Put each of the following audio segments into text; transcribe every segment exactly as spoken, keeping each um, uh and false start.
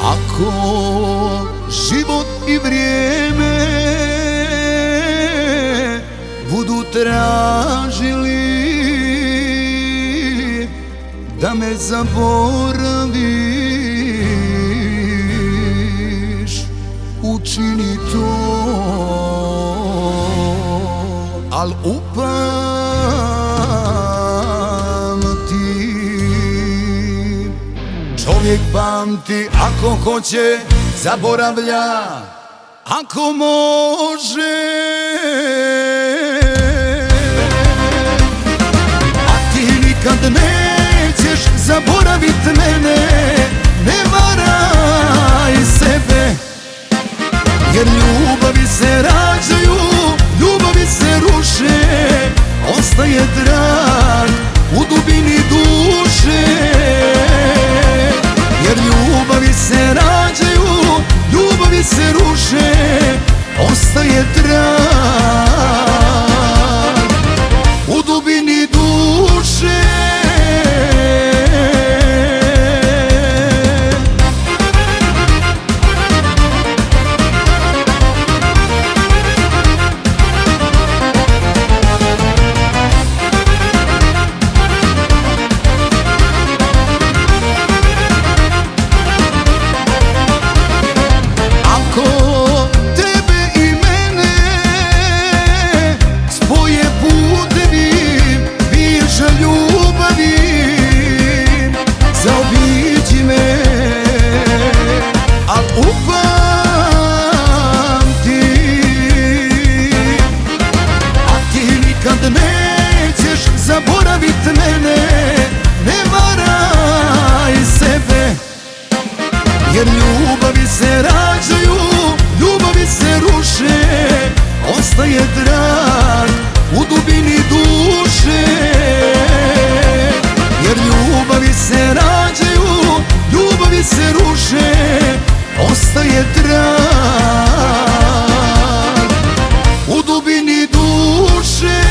Ako život i vrijeme budu tražili da me zaboraviš, učini to, al upamti, čovjek pamti ako hoće zaboravlja, ako može. A ti nikad nećeš zaboravit mene, ne varaj sebe, jer ljubavi se rađaju, ljubavi se ruše, ostaje trag u dubini duše. Jer ljubavi se rađaju, ljubavi se ruše, ostaje trag u dubini duše. Zaobiđi me, al upamti, a ti nikad nećeš zaboravit mene, ne varaj sebe, jer ljubavi se rađaju, ljubavi se ruše, ostaje trag u dubini duše. Jer ljubavi se rađaju, ljubavi se ruše, ostaje trag u dubini duše.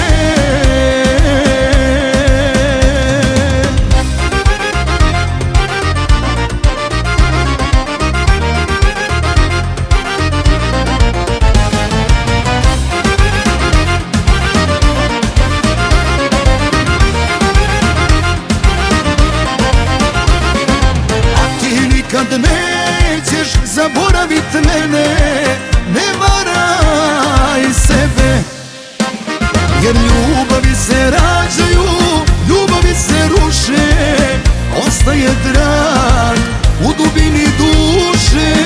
Kad nećeš zaboravit mene, ne varaj sebe, jer ljubavi se rađaju, ljubavi se ruše, ostaje trag u dubini duše.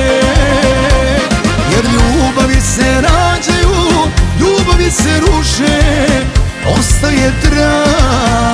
Jer ljubavi se rađaju, ljubavi se ruše, ostaje trag